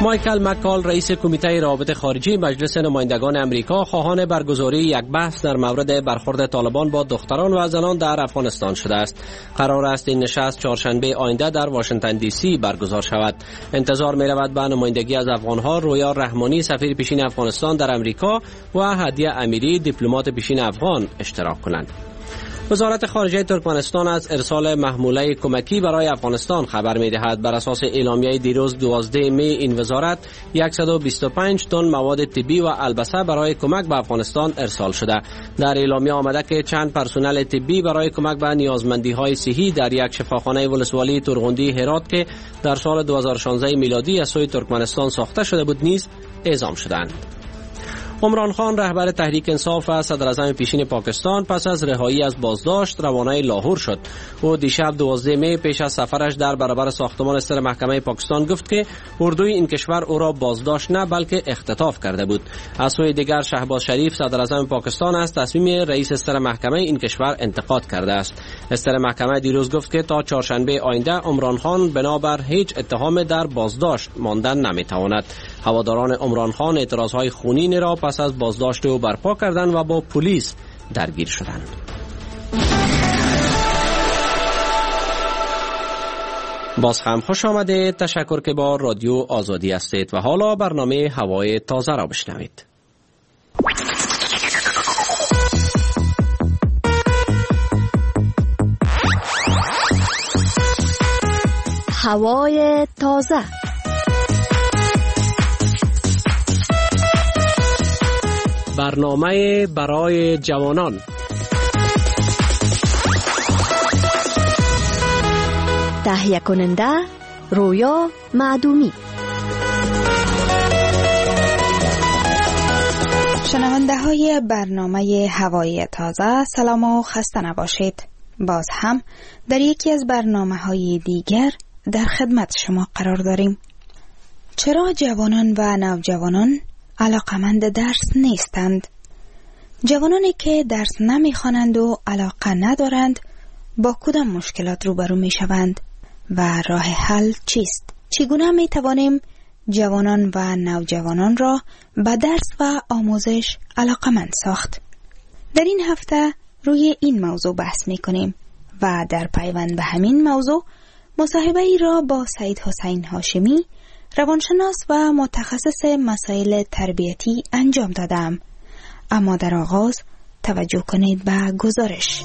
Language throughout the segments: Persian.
مایکل مکال رئیس کمیته روابط خارجی مجلس نمایندگان امریکا خواهان برگزاری یک بحث در مورد برخورد طالبان با دختران و زنان در افغانستان شده است. قرار است این نشست چهارشنبه آینده در واشنگتن دی سی برگزار شود. انتظار می رود به نمایندگی از افغانها رویا رحمانی سفیر پیشین افغانستان در امریکا و هدیه امیری دیپلمات پیشین افغان اشتراک کنند. وزارت خارجه ترکمنستان از ارسال محموله کمکی برای افغانستان خبر می‌دهد. بر اساس اعلامیه دیروز 12 می این وزارت 125 تن مواد طبی و البسه برای کمک به افغانستان ارسال شده. در اعلامیه آمده که چند پرسنل طبی برای کمک به نیازمندی‌های صحی در یک شفاخانه ولسوالی تورغوندی هرات که در سال 2016 میلادی از سوی ترکمنستان ساخته شده بود نیز اعزام شدند. عمران خان رهبر تحریک انصاف و صدر اعظم پیشین پاکستان پس از رهایی از بازداشت روانه لاهور شد. او دیشب 12 می پیش از سفرش در برابر ساختمان ستر محکمه پاکستان گفت که اردوی این کشور او را بازداشت نه بلکه اختطاف کرده بود. از سوی دیگر شهباز شریف صدر اعظم پاکستان از تصمیم رئیس ستر محکمه این کشور انتقاد کرده است. ستر محکمه دیروز گفت که تا چهارشنبه آینده عمران خان بنابر هیچ اتهام در بازداشت ماندن نمیتواند. هواداران عمران خان اعتراضهای خونین را پس از بازداشت او برپا کردند و با پلیس درگیر شدند. باز هم خوش آمده. تشکر که با رادیو آزادی هستید و حالا برنامه هوای تازه را بشنوید. هوای تازه. برنامه برای جوانان. تهیه کننده رویا معدومی. شنونده های برنامه هوای تازه، سلام و خسته نباشید. باز هم در یکی از برنامه های دیگر در خدمت شما قرار داریم. چرا جوانان و نوجوانان علاقمند درس نیستند؟ جوانانی که درس نمیخوانند و علاقه ندارند با کدام مشکلات روبرو میشوند و راه حل چیست؟ چگونه میتوانیم جوانان و نوجوانان را به درس و آموزش علاقمند ساخت؟ در این هفته روی این موضوع بحث میکنیم و در پیوند به همین موضوع مصاحبه ای را با سعید حسین هاشمی، روانشناس و متخصص مسائل تربیتی انجام دادم. اما در آغاز توجه کنید به گزارش.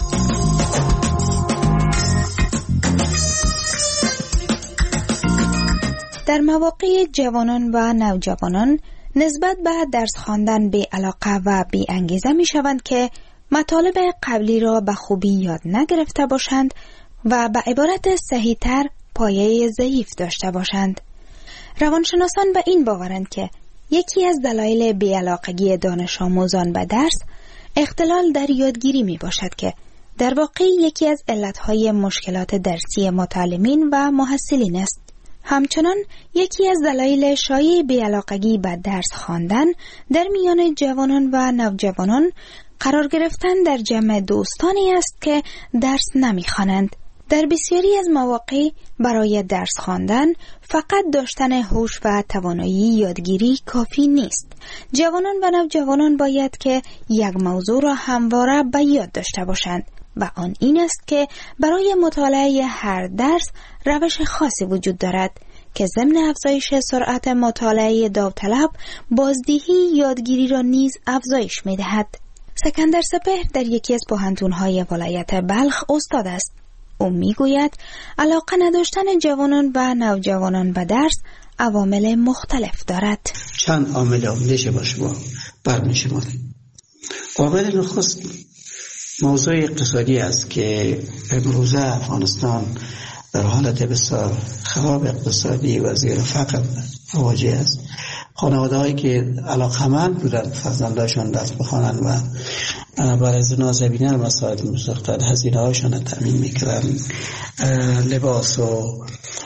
در مواقع جوانان و نوجوانان نسبت به درس خواندن بی علاقه و بی انگیزه می شوند که مطالب قبلی را به خوبی یاد نگرفته باشند و به عبارت صحیح تر پایه ضعیف داشته باشند. روانشناسان به این باورند که یکی از دلایل بی‌علاقگی دانش آموزان به درس اختلال در یادگیری می باشد که در واقع یکی از علتهای مشکلات درسی متعلمین و محصلین است. همچنان یکی از دلایل شایع بی‌علاقگی به درس خواندن در میان جوانان و نوجوانان قرار گرفتن در جمع دوستانی است که درس نمی‌خوانند. در بسیاری از مواقع برای درس خواندن فقط داشتن هوش و توانایی یادگیری کافی نیست. جوانان و نوجوانان باید که یک موضوع را همواره به یاد داشته باشند و آن این است که برای مطالعه هر درس روش خاصی وجود دارد که ضمن افزایش سرعت مطالعه داوطلب بازدهی یادگیری را نیز افزایش می‌دهد. سکندر سپهر در یکی از پوهنتون‌های ولایت بلخ استاد است. او میگوید علاقه نداشتن جوانان و نوجوانان به درس عوامل مختلف دارد. چند عامل میشه با شما برمی‌شماریم. عامل نخست موضوع اقتصادی است که امروزه افغانستان در حالت بسیار خراب اقتصادی و زیر فقر مواجه است. خانواده هایی که علاقمند بودند فرزنداشان درس بخوانند و برای زنا زمینه مساعد می‌ساختند، هزینه هاشان را تامین می‌کردند، لباس و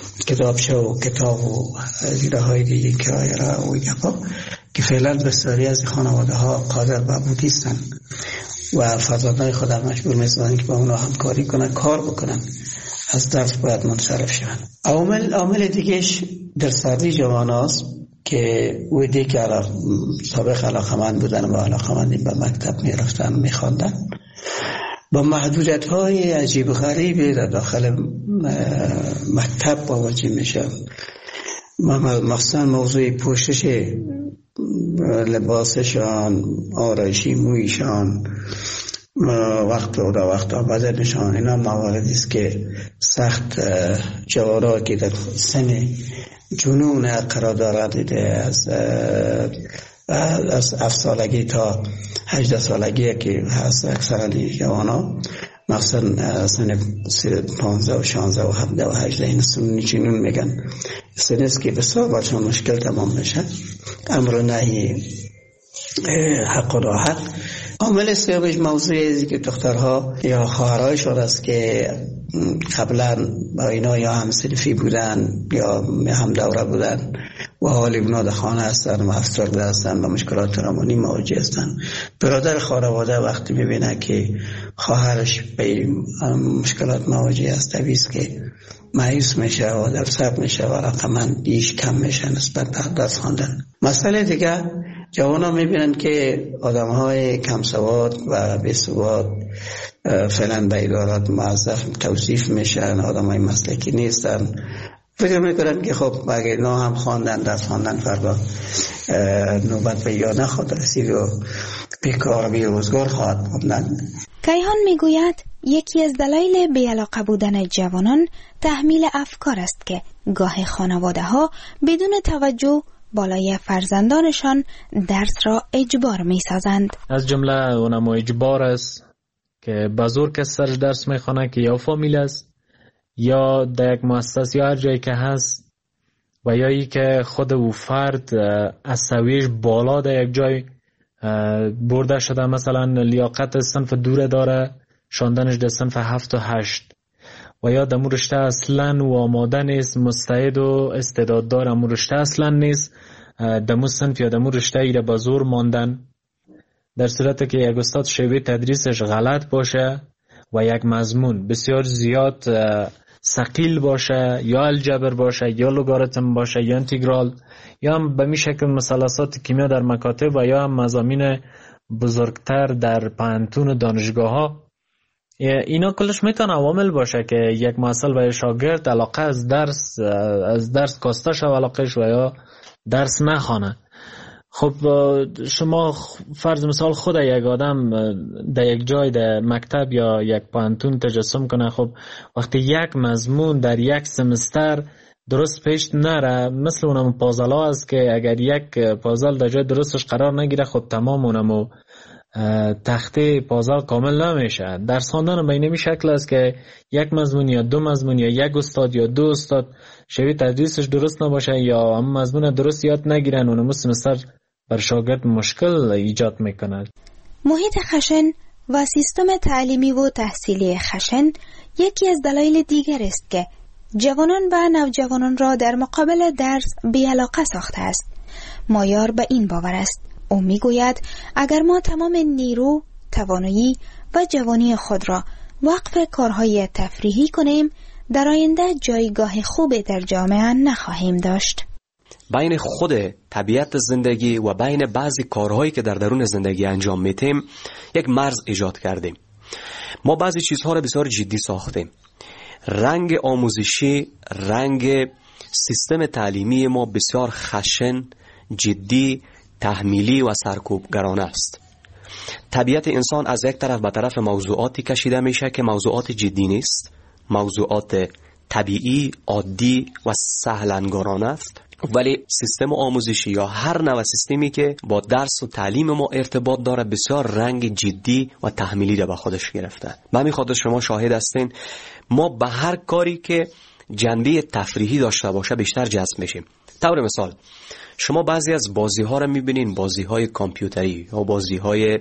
کتاب و هزینه های دیگه کرایه را و گپا که فعلا بسیاری از خانواده ها قادر به بود نیستند و فرزندان خود مجبور می‌سازند که با اونا همکاری کنند، کار بکنند، از درس باید منصرف شوند. عامل دیگهش در سردی جوان است که ویدی که سابق علاقمند بودن و علاقمندی به مکتب می رفتن می خواندن، با محدودیت های عجیب غریبی در داخل مکتب مواجه میشن. مخصوصا موضوع پوشش لباسشان، آرایشی مویشان، وقت بدنشان، اینا مواردی است که سخت جوارا که در سن جنون قرار دارد، از 7 سالگی تا 18 سالگی که هست اکثرا جوانا، مثلا سن 15 و 16 و 17 و 18 این سن جنون میگن، سن است که بسیار برشان مشکل تمام میشه. امر و نهی، حق و راحت. عامل سومش موضوعی که دخترها یا خواهرایشان است که قبلا با اینا یا همسنفی بودن یا هم دوره بودن و حالی اونا در خانه هستن و افسرده هستن و مشکلات روانی مواجه هستن. برادر خانواده وقتی میبینه که خواهرش به مشکلات مواجه است، طبیعی که مایوس میشه و در صبر میشه و رقمندیش کم میشه نسبت به درس خواندن. مسئله دیگه، جوانا میبینن که آدمهای کم سواد و بی سواد فعلا به ادارات موظف توصیف میشن، آدمهای مسلکی نیستن. فکر میکنن که خب اگه اینا هم خواندن، درس خواندن، فردا نوبت به یا نخواهد رسید و بیکار بی روزگار خواهد بودن. کیهان میگوید یکی از دلایل بی‌علاقه بودن جوانان تحمیل افکار است که گاه خانواده ها بدون توجه بالای فرزندانشان درس را اجبار می سازند. از جمله اونم اجبار است که بزرگ کس سرش درس می خوانه که یا فامیل است یا در یک مؤسسه یا هر جایی که هست و یا ای که خود او فرد از سویش بالا در یک جای برده شده، مثلا لیاقت صنف دوره داره، شاندنش در صنف 7 و 8 و یا دمو رشته اصلا و آماده نیست، مستعد و استعداد دار امو رشته اصلا نیست، دمو صنف یا دمو رشته ایره با زور ماندن. در صورت که یک استاد شیوه تدریسش غلط باشه و یک مضمون بسیار زیاد ثقیل باشه، یا الجبر باشه یا لوگاریتم باشه یا انتگرال یا هم به می شکل مثلثات کیمیا در مکاتب و یا هم مضامین بزرگتر در پانتون دانشگاه ها، اینا کلش میتونه عوامل باشه که یک محصل و شاگرد علاقه از درس کاسته شو، علاقهش و یا درس نخوانه. خب شما فرض مثال خود یک آدم در یک جای در مکتب یا یک پانتون تجسم کنه، خب وقتی یک مضمون در یک سمستر درست پیش نره، مثل اونم پازلا است که اگر یک پازل در جای درستش قرار نگیره، خب تمام اونمو تخته پازل کامل نمیشه. درس خواندن به این شکل است که یک مضمون یا دو مضمون یا یک استاد یا دو استاد شوی تدریسش درست نباشه یا هم مضمون درست یاد نگیرن، اونمو سمستر بر شاگرد مشکل ایجاد میکنه. محیط خشن و سیستم تعلیمی و تحصیلی خشن یکی از دلایل دیگر است که جوانان و نوجوانان را در مقابل درس بی‌علاقه ساخته است. مایار به این باور است. او میگوید اگر ما تمام نیرو، توانایی و جوانی خود را وقف کارهای تفریحی کنیم، در آینده جایگاه خوبی در جامعه نخواهیم داشت. بین خود طبیعت زندگی و بین بعضی کارهایی که در درون زندگی انجام میتیم یک مرز ایجاد کردیم. ما بعضی چیزها را بسیار جدی ساختیم. رنگ آموزشی، رنگ سیستم تعلیمی ما بسیار خشن، جدی، تحمیلی و سرکوبگرانه است. طبیعت انسان از یک طرف به طرف موضوعاتی کشیده میشه که موضوعات جدی نیست، موضوعات طبیعی، عادی و سهلنگارانه است، ولی سیستم آموزشی یا هر نوع سیستمی که با درس و تعلیم ما ارتباط داره بسیار رنگ جدی و تحمیلی را به خودش گرفته. به همین خاطر شما شاهد هستین ما به هر کاری که جنبه تفریحی داشته باشه بیشتر جذب میشیم. طور مثال شما بعضی از بازی ها را میبینین، بازی های کامپیوتری یا بازی های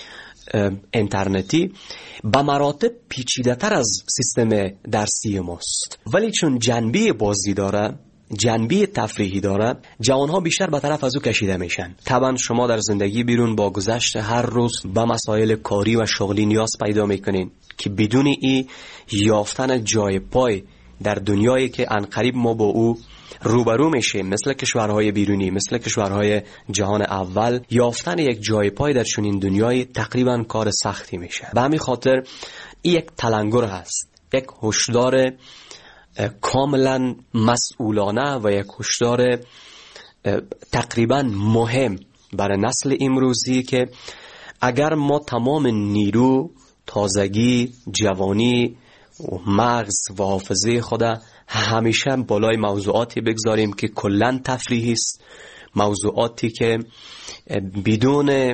اینترنتی به مراتب پیچیده تر از سیستم درسی ماست، ولی چون جنبه بازی داره، جنبه تفریحی داره، جوانها بیشتر به طرف از او کشیده میشن. طبعا شما در زندگی بیرون با گذشت هر روز به مسائل کاری و شغلی نیاز پیدا میکنین که بدون ای یافتن جای پای در دنیایی که عنقریب ما با او روبرو میشیم، مثل کشورهای بیرونی، مثل کشورهای جهان اول، یافتن یک جای پای در چنین دنیای تقریبا کار سختی میشه. به همین خاطر این یک تلنگر هست، یک هشدار کاملا مسئولانه و یک هشدار تقریبا مهم برای نسل امروزی که اگر ما تمام نیرو، تازگی، جوانی و مغز و حافظه خود همیشه بالای موضوعاتی بگذاریم که کلن تفریحی است، موضوعاتی که بدون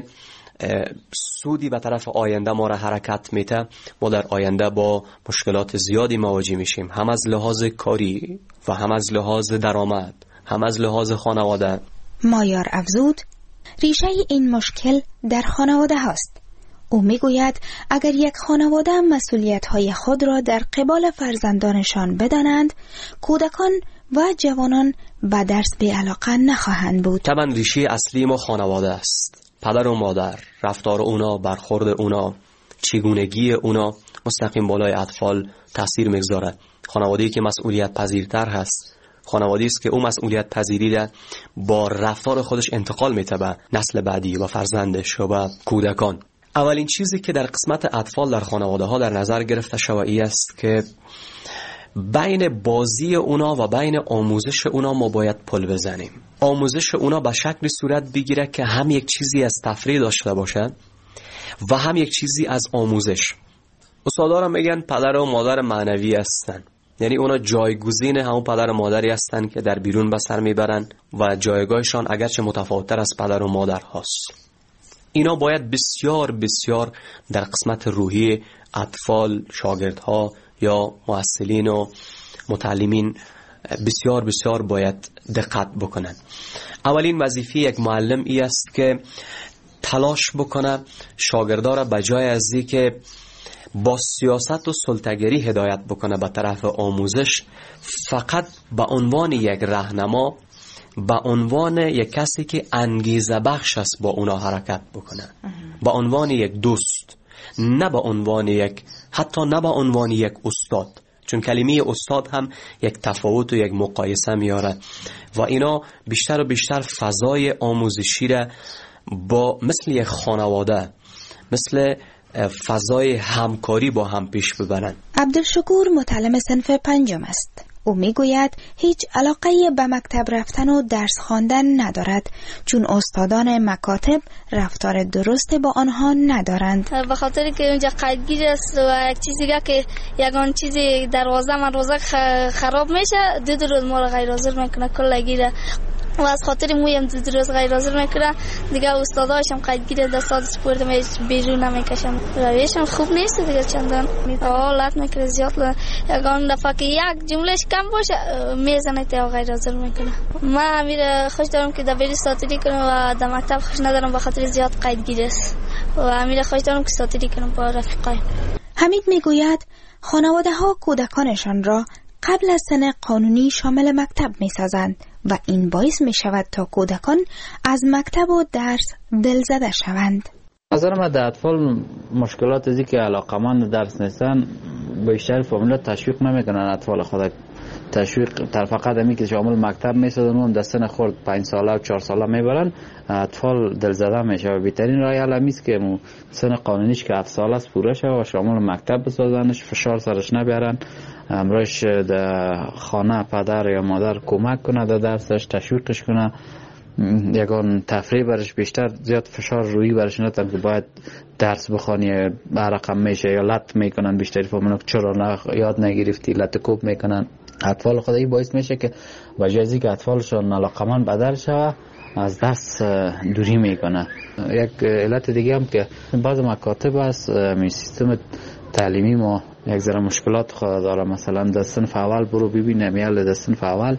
سودی به طرف آینده ما را حرکت میده، ما در آینده با مشکلات زیادی مواجه میشیم، هم از لحاظ کاری و هم از لحاظ درآمد، هم از لحاظ خانواده. مایار افزود ریشه این مشکل در خانواده هاست. او میگوید اگر یک خانواده مسئولیت‌های خود را در قبال فرزندانشان بدانند، کودکان و جوانان به درس بی‌علاقه نخواهند بود. طبعا ریشه اصلی ما خانواده است. پدر و مادر، رفتار اونا، برخورد اونا، چگونگی اونا مستقیم بالای اطفال تاثیر میگذاره. خانواده‌ای که مسئولیت پذیرتر هست، خانواده‌ای است که اون مسئولیت پذیری را با رفتار خودش انتقال میده به نسل بعدی و فرزندش و به کودکان. اولین چیزی که در قسمت اطفال در خانواده ها در نظر گرفته شوی است که بین بازی اونا و بین آموزش اونا ما باید پل بزنیم. آموزش اونا به شکل صورت بگیره که هم یک چیزی از تفریح داشته باشد و هم یک چیزی از آموزش. استادان میگن پدر و مادر معنوی هستن، یعنی اونا جایگزین همون پدر و مادری هستن که در بیرون به سر میبرن و جایگاهشان اگرچه متفاوت‌تر از پدر و مادر هست. اینا باید بسیار بسیار در قسمت روحی اطفال، شاگردها یا معلمین و متعلمین بسیار بسیار باید دقت بکنن. اولین وظیفه یک معلم ای است که تلاش بکنه شاگردا را به جای از اینکه با سیاست و سلطه‌گری هدایت بکنه به طرف آموزش، فقط به عنوان یک راهنما، به عنوان یک کسی که انگیزه بخش است با اونا حرکت بکنه، به عنوان یک دوست، نه به عنوان یک، حتی نه به عنوان یک استاد، چون کلمه استاد هم یک تفاوت و یک مقایسه میاره و اینا بیشتر و بیشتر فضای آموزشی را با مثل یک خانواده، مثل فضای همکاری با هم پیش ببرن. عبدالشکور متعلم صنف 5 است. او میگوید هیچ علاقه به مکتب رفتن و درس خواندن ندارد، چون استادان مکاتب رفتار درست با آنها ندارند. به خاطر که اونجا قیدگیر است و یک چیزی که یگان چیزی دروازه من روزه خراب میشه، 2 روز ما را غیر حاضر میکنه کلا گیره و از خاطر مویم 2 روز غیر حاضر میکنه دیگه. استاداشم قیدگیر دستات سپورت می بیرون نمیکشم، رویشم خوب نیست دیگه، چندان حالت میکنه زیاد. یگان دفعه که یک جملهش کم باشه میزنه تا غیر حاضر میکنه. من امیر خوش دارم که دبیر ساتری کنم و در مکتب خوش ندارم به خاطر زیاد قیدگیر است و امیر خوش دارم که ساتری کنم با رفیقای. حمید میگوید خانواده ها کودکانشان را قبل از سن قانونی شامل مکتب می‌سازند و این باعث می‌شود تا کودکان از مکتب و درس دلزده شوند. نظر من در اطفال مشکلات ازی که علاقمند درس نیستن بیشتر فامیلا تشویق نمیکنن اطفال خود. تشویق در فقط همی که شامل مکتب میسازن و در سن خورد 5 ساله و 4 ساله میبرن، اطفال دلزده میشه و بهترین راه حل همیست که سن قانونیش که 7 ساله است پوره شه و شامل مکتب بسازنش، فشار سرش نبرن، امروش در خانه پدر یا مادر کمک کنه در درسش، تشویقش کنه، یگان تفریح برش بیشتر، زیاد فشار روی برش ندن که باید درس بخوانی رقم میشه یا لط میکنن. بیشتری فهمونو که چرا یاد نگرفتی لط کوب میکنن اطفال خودی، باعث میشه که وجهی که اطفالشون علاقمند بدل شوه از درس دوری میکنه. یک علت دیگه هم که بعض مکاتب هست می سیستم تعلیمی ما یک ذره مشکلات خود داره. مثلا در صنف اول برو ببینم یا در صنف اول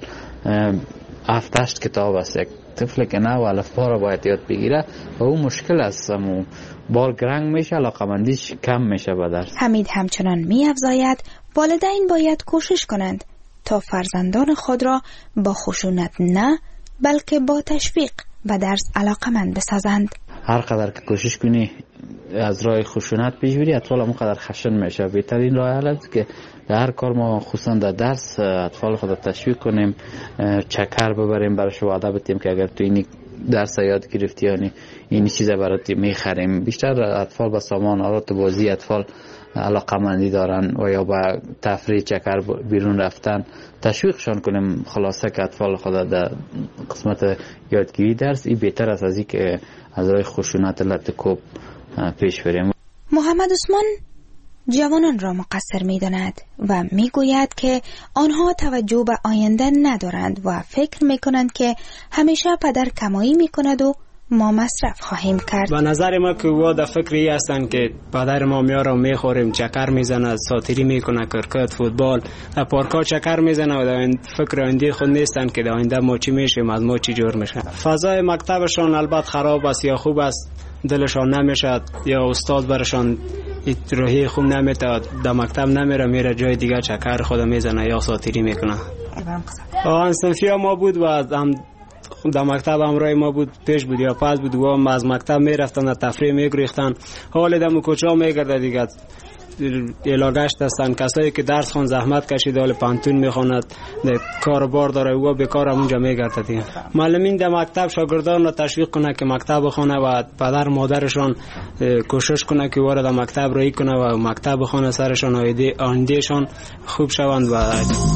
7-8 کتاب است، یک طفل که نه و الفبا را باید یاد بگیره و اون مشکل است، بار گرنگ میشه، علاقمندیش کم میشه به درس. حمید همچنان می‌افزاید والدین باید کوشش کنند تا فرزندان خود را با خشونت نه بلکه با تشویق به درس علاقمند بسازند. هر قدر که کوشش کنی از راه خشونت پیش بری اطفال همون قدر خشن میشه. بهترین راه حل است که در هر کار ما خصوصا در درس اطفال خود تشویق کنیم، چکر ببریم براش، وعده بدیم که اگر تو این درس یاد گرفتی یعنی این چیزا برات میخریم. بیشتر اطفال با سامان آلات بازی اطفال علاقمندی دارن و یا با تفریح چکر بیرون رفتن تشویقشان کنیم. خلاصه که اطفال خود در قسمت یادگیری درس این بهتر است از این که از راه خشونت لطکوب پیش بریم. محمد عثمان جوانان را مقصر می داند و می گوید که آنها توجه به آینده ندارند و فکر می کنند که همیشه پدر کمایی می کند و ما مصرف خواهیم کرد. به نظر ما که او در فکری هستند که پدر ما میاره و میخوریم، چکر میزنه، ساتیری میکنه، کرکت، فوتبال، در پارکا چکر میزنه و در فکر آینده خود نیستند که در آینده ما چی میشیم، از ما چی جور میشه. فضای مکتبشان البته خراب است یا خوب است، دلشان نمیشه یا استاد برشان روحی خوب نمیده، در مکتب نمیره، میره جای دیگه چکر خود میزنه یا ساتیری میکنه. آن صنفی ما بود و در مکتب همراه ما بود، پیش بود یا پس بود، و از مکتب میرفتن تفریح میگریختن، حال دم کوچا میگرده دیگه. علاقه‌اش هستن کسایی که درس خون زحمت کشیده، حال پانتون میخواند، کاروبار داره، و بیکار اونجا میگرده دیگه. معلمین در مکتب شاگردان را تشویق کنه که مکتب بخونه و پدر مادرشان کوشش کنه که وارد مکتب رایی کنه و مکتب بخونه، سرشان آیندهشان خوب شوند. و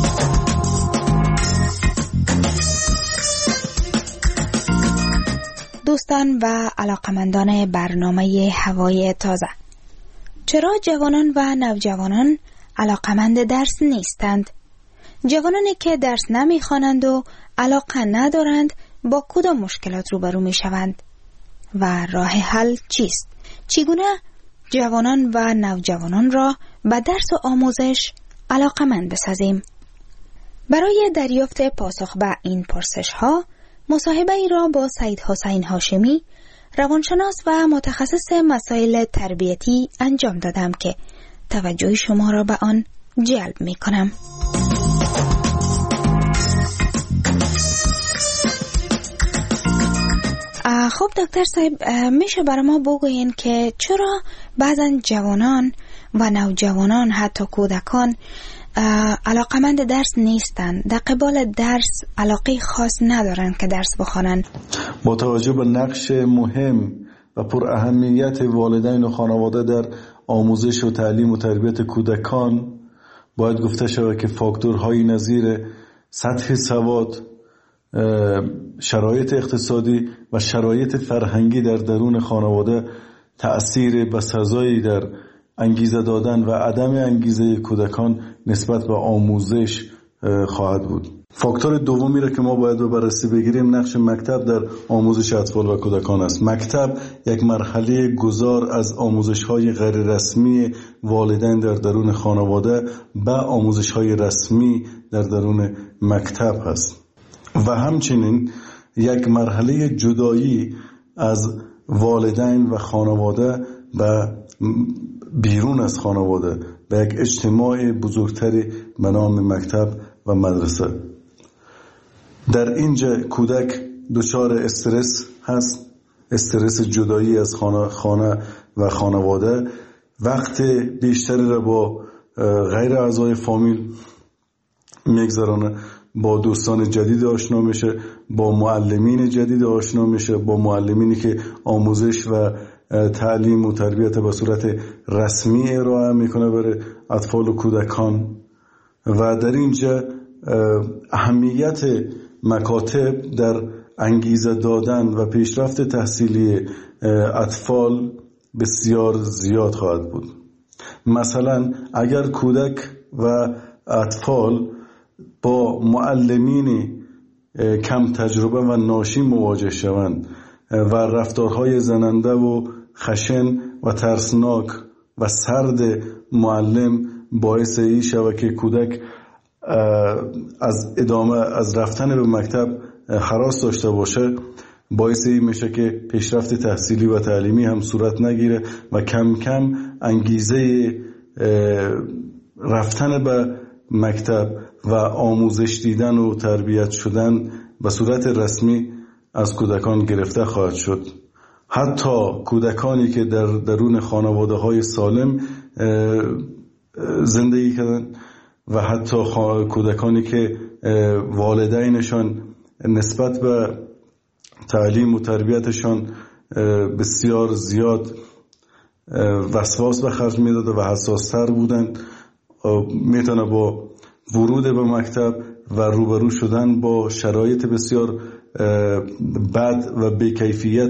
دوستان و علاقمندان برنامه هوای تازه، چرا جوانان و نوجوانان علاقمند درس نیستند؟ جوانانی که درس نمیخوانند و علاقه ندارند با کدام مشکلات روبرو میشوند و راه حل چیست؟ چگونه جوانان و نوجوانان را به درس و آموزش علاقمند بسازیم؟ برای دریافت پاسخ به این پرسش ها مصاحبه ای را با سید حسین هاشمی، روانشناس و متخصص مسائل تربیتی انجام دادم که توجه شما را به آن جلب می کنم. خب دکتر صاحب، میشه برای ما بگوین که چرا بعضا جوانان و نوجوانان حتی کودکان علاقمند درس نیستند، در قبال درس علاقه خاص ندارند که درس بخوانند؟ با توجه به نقش مهم و پر اهمیت والدین و خانواده در آموزش و تعلیم و تربیت کودکان، باید گفته شود که فاکتورهای نظیر سطح سواد، شرایط اقتصادی و شرایط فرهنگی در درون خانواده تأثیر بسزایی در انگیزه دادن و عدم انگیزه کودکان نسبت به آموزش خواهد بود. فاکتور دومی را که ما باید به بررسی بگیریم نقش مکتب در آموزش اطفال و کودکان است. مکتب یک مرحله گذار از آموزش‌های غیر رسمی والدین در درون خانواده به آموزش‌های رسمی در درون مکتب است و همچنین یک مرحله جدایی از والدین و خانواده و بیرون از خانواده به یک اجتماع بزرگتری به نام مکتب و مدرسه. در اینجا کودک دچار استرس هست، استرس جدایی از خانه و خانواده، وقت بیشتری را با غیر اعضای فامیل میگذرانه، با دوستان جدید آشنا میشه، با معلمین جدید آشنا میشه، با معلمینی که آموزش و تعلیم و تربیت به صورت رسمی ارائه میکنه برای اطفال و کودکان. و در اینجا اهمیت مکاتب در انگیزه دادن و پیشرفت تحصیلی اطفال بسیار زیاد خواهد بود. مثلا اگر کودک و اطفال با معلمین کم تجربه و ناشی مواجه شوند و رفتارهای زننده و خشن و ترسناک و سرد معلم باعث این شود که کودک از رفتن به مکتب هراس داشته باشه، باعث این میشه که پیشرفت تحصیلی و تعلیمی هم صورت نگیره و کم کم انگیزه رفتن به مکتب و آموزش دیدن و تربیت شدن به صورت رسمی از کودکان گرفته خواهد شد. حتی کودکانی که در درون خانواده های سالم زندگی کردن و حتی کودکانی که والدینشان نسبت به تعلیم و تربیتشان بسیار زیاد وسواس به خرج میداد و حساستر بودند، میتونه با ورود به مکتب و روبرو شدن با شرایط بسیار بد و بیکیفیت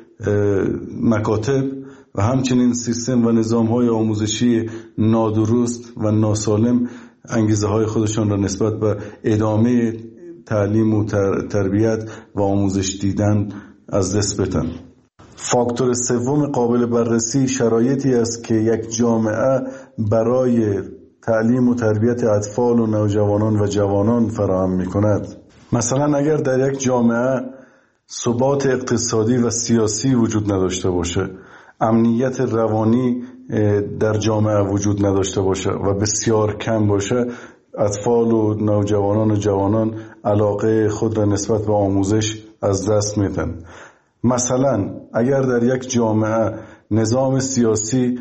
مکاتب و همچنین سیستم و نظام‌های آموزشی نادرست و ناسالم انگیزه های خودشان را نسبت به ادامه تعلیم و تربیت و آموزش دیدن از دست بدن. فاکتور سوم قابل بررسی شرایطی است که یک جامعه برای تعلیم و تربیت اطفال و نوجوانان و جوانان فراهم می‌کند. مثلا اگر در یک جامعه ثبات اقتصادی و سیاسی وجود نداشته باشه، امنیت روانی در جامعه وجود نداشته باشه و بسیار کم باشه، اطفال و نوجوانان و جوانان علاقه خود را نسبت به آموزش از دست میدن. مثلا اگر در یک جامعه نظام سیاسی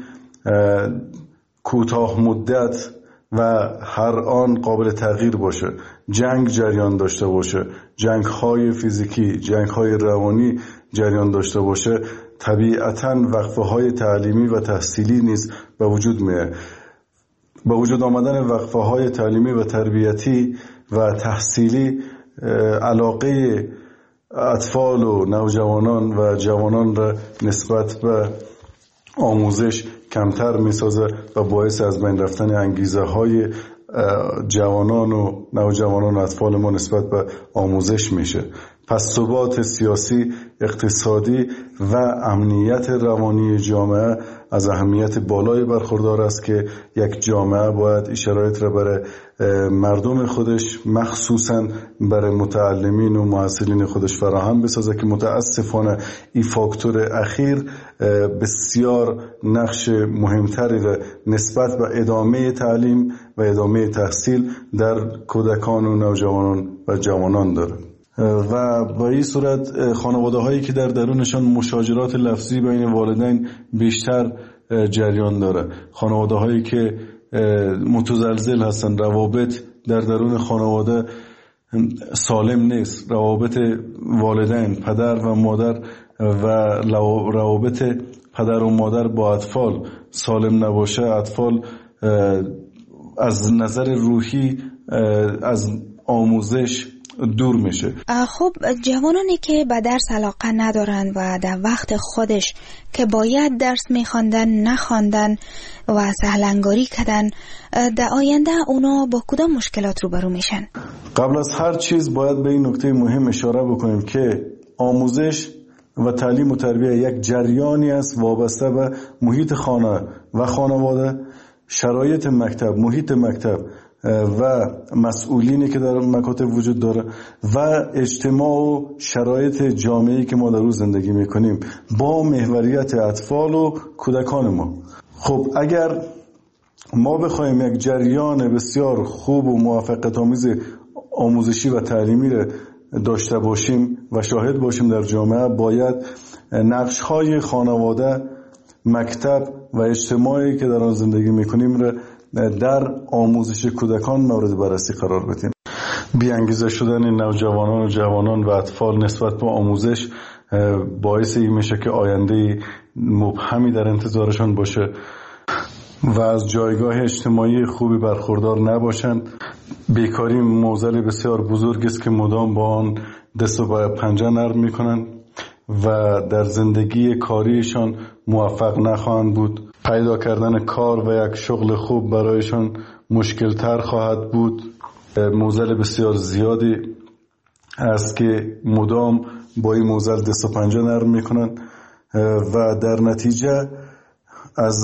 کوتاه مدت و هر آن قابل تغییر باشه، جنگ جریان داشته باشه، جنگ‌های فیزیکی، جنگ‌های روانی جریان داشته باشه، طبیعتاً وقفه‌های تعلیمی و تحصیلی نیز به وجود میاد. با وجود آمدن وقفه‌های تعلیمی و تربیتی و تحصیلی، علاقه اطفال و نوجوانان و جوانان را نسبت به آموزش کمتر می‌سازه و باعث از بین رفتن انگیزه‌های جوانان و نوجوانان و اطفال ما نسبت به آموزش میشه. پس ثبات سیاسی، اقتصادی و امنیت روانی جامعه از اهمیت بالای برخوردار است که یک جامعه باید این شرایط را برای مردم خودش، مخصوصاً برای متعلمین و محصلین خودش فراهم بسازه که متاسفانه این فاکتور اخیر بسیار نقش مهمتری را نسبت به ادامه تعلیم و ادامه تحصیل در کودکان و نوجوانان و جوانان داره. و با این صورت خانواده هایی که در درونشان مشاجرات لفظی بین والدین بیشتر جریان داره، خانواده هایی که متزلزل هستن، روابط در درون خانواده سالم نیست، روابط والدین، پدر و مادر و روابط پدر و مادر با اطفال سالم نباشه، اطفال از نظر روحی از آموزش دور میشه. خب جوانانی که به درس علاقه ندارن و در وقت خودش که باید درس میخواندن نخواندن و سهلنگاری کردن، در آینده اونا با کدام مشکلات روبرو میشن؟ قبل از هر چیز باید به این نکته مهم اشاره بکنیم که آموزش و تعلیم و تربیت یک جریانی است وابسته به محیط خانه و خانواده، شرایط مکتب، محیط مکتب و مسئولینی که در مکاتب وجود داره و اجتماع و شرایط جامعه‌ای که ما در روز زندگی میکنیم با محوریت اطفال و کودکان ما. خب اگر ما بخوایم یک جریان بسیار خوب و موفقیت‌آمیز آموزشی و تعلیمی را داشته باشیم و شاهد باشیم در جامعه، باید نقش‌های خانواده، مکتب و اجتماعی که در آن زندگی میکنیم را در آموزش کودکان مورد بررسی قرار بدیم. بی‌انگیزه شدن نوجوانان و جوانان و اطفال نسبت به آموزش باعث این میشه که آینده مبهمی در انتظارشان باشه و از جایگاه اجتماعی خوبی برخوردار نباشند. بیکاری معضل بسیار بزرگ است که مدام با آن دست و پنجه نرم میکنند و در زندگی کاریشان موفق نخواهند بود. پیدا کردن کار و یک شغل خوب برایشان مشکل تر خواهد بود. معضل بسیار زیادی است که مدام با این معضل دست و پنجه نرم میکنند و در نتیجه از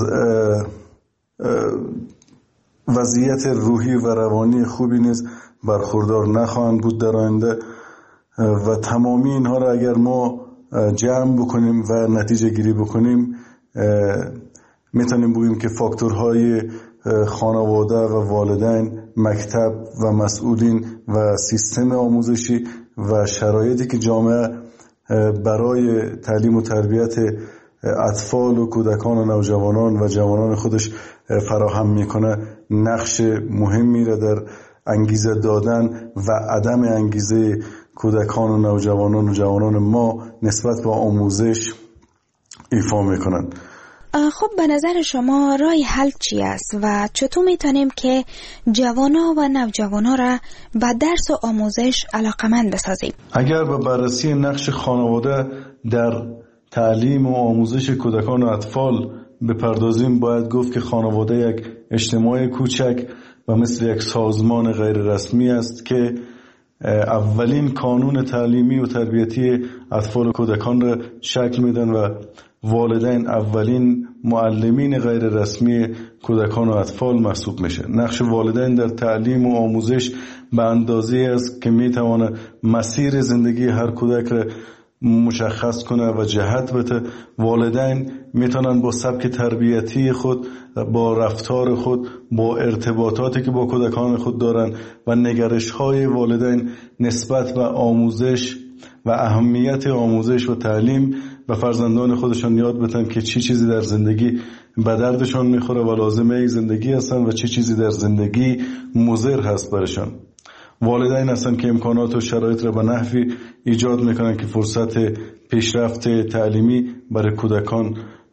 وضعیت روحی و روانی خوبی نیز برخوردار نخواهند بود در آینده. و تمامی اینها را اگر ما جمع بکنیم و نتیجه گیری بکنیم، میتونیم بگوییم که فاکتورهای خانواده و والدین، مکتب و مسئولین و سیستم آموزشی و شرایطی که جامعه برای تعلیم و تربیت اطفال و کودکان و نوجوانان و جوانان خودش فراهم میکنه نقش مهمی را در انگیزه دادن و عدم انگیزه کودکان و نوجوانان و جوانان ما نسبت به آموزش ایفا میکنند. خب به نظر شما راه حل چی است و چطور میتونیم که جوانا و نوجوانا را به درس و آموزش علاقمند بسازیم؟ اگر به بررسی نقش خانواده در تعلیم و آموزش کودکان و اطفال بپردازیم، باید گفت که خانواده یک اجتماع کوچک و مثل یک سازمان غیر رسمی است که اولین قانون تعلیمی و تربیتی اطفال و کودکان را شکل میدن و والدین اولین معلمین غیر رسمی کودکان و اطفال محسوب میشه. نقش والدین در تعلیم و آموزش به اندازه‌ای است که میتونه مسیر زندگی هر کودک را مشخص کنه و جهت بده. والدین میتونن با سبک تربیتی خود، با رفتار خود، با ارتباطاتی که با کودکان خود دارن و نگرش‌های والدین نسبت به آموزش و اهمیت آموزش و تعلیم و فرزندان خودشان یاد بدن که چی چیزی در زندگی به دردشان میخوره و لازمه زندگی هستن و چی چیزی در زندگی مضر هست برشان. والدین هستن که امکانات و شرایط را به نحوی ایجاد میکنن که فرصت پیشرفت تعلیمی برای کودکان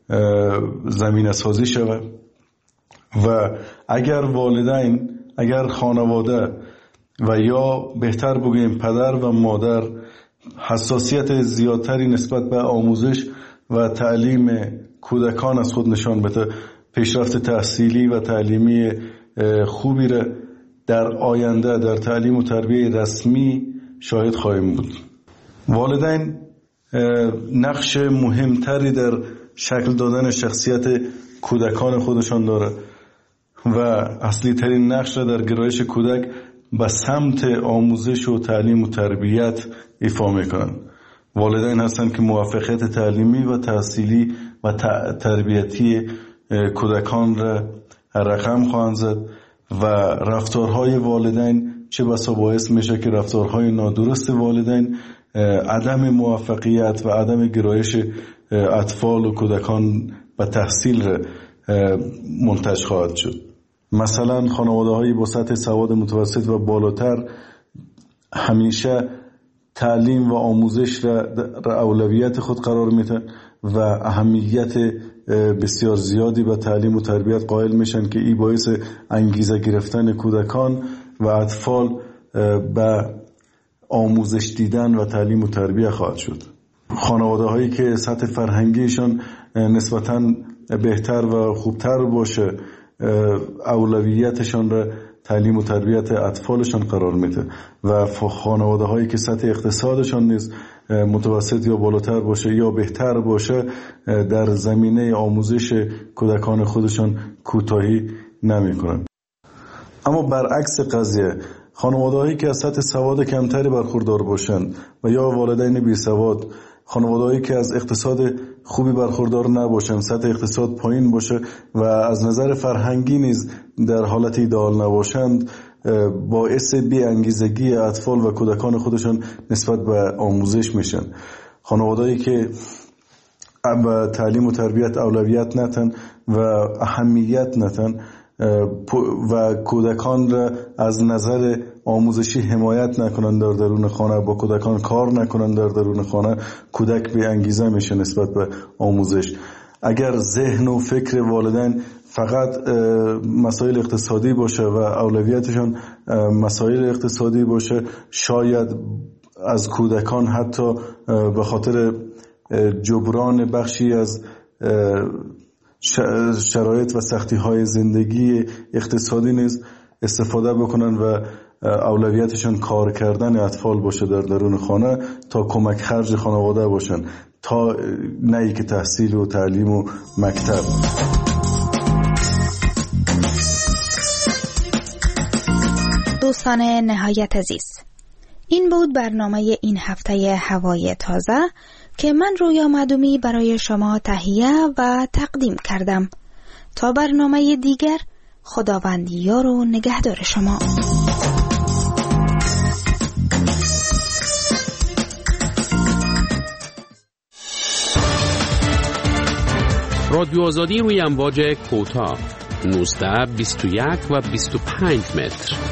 زمینه سازی شود و اگر والدین، اگر خانواده و یا بهتر بگوییم پدر و مادر حساسیت زیادتری نسبت به آموزش و تعلیم کودکان از خود نشان بده، پیشرفت تحصیلی و تعلیمی خوبی را در آینده در تعلیم و تربیه رسمی شاهد خواهیم بود. والدین نقش مهمتری در شکل دادن شخصیت کودکان خودشان داره و اصلی ترین نقش را در گرایش کودک به سمت آموزش و تعلیم و تربیت ایفا میکنند. والدین هستند که موفقیت تعلیمی و تحصیلی و تربیتی کودکان را رقم خواهند زد و رفتارهای والدین چه بسا باعث میشه که رفتارهای نادرست والدین عدم موفقیت و عدم گرایش اطفال و کودکان به تحصیل را منتج خواهد شد. مثلا خانواده‌هایی با سطح سواد متوسط و بالاتر همیشه تعلیم و آموزش را اولویت خود قرار میدن و اهمیت بسیار زیادی به تعلیم و تربیت قائل میشن که این باعث انگیزه گرفتن کودکان و اطفال به آموزش دیدن و تعلیم و تربیت خواهد شد. خانواده‌هایی که سطح فرهنگیشان نسبتاً بهتر و خوبتر باشه، اولویتشان را تعلیم و تربیت اطفالشان قرار میده و خانواده هایی که سطح اقتصادشان نیز متوسط یا بالاتر باشه یا بهتر باشه، در زمینه آموزش کودکان خودشان کوتاهی نمی کنند. اما برعکس قضیه، خانواده هایی که از سطح سواد کمتری برخوردار باشند و یا والدین بی سواد، خانواده‌ای که از اقتصاد خوبی برخوردار نباشند، سطح اقتصاد پایین باشه و از نظر فرهنگی نیز در حالت ایدئال نباشند، باعث بی‌انگیزگی اطفال و کودکان خودشان نسبت به آموزش میشن. خانواده‌ای که به تعلیم و تربیت اولویت ندن و اهمیت ندن و کودکان را از نظر آموزشی حمایت نکنند در درون خانه، با کودکان کار نکنند در درون خانه، کودک بی انگیزه میشه نسبت به آموزش. اگر ذهن و فکر والدین فقط مسائل اقتصادی باشه و اولویتشان مسائل اقتصادی باشه، شاید از کودکان حتی به خاطر جبران بخشی از شرایط و سختی های زندگی اقتصادی نیز استفاده بکنن و اولویتشون کار کردن اطفال باشه در درون خانه تا کمک خرج خانواده باشن، تا نه که تحصیل و تعلیم و مکتب. دوستان نهایت عزیز، این بود برنامه این هفته هوای تازه که من رویا معدومی برای شما تهیه و تقدیم کردم. تا برنامه دیگر، خداوند یار و نگهدار شما. رادیو آزادی روی امواج کوتاه 19 21 و 25 متر.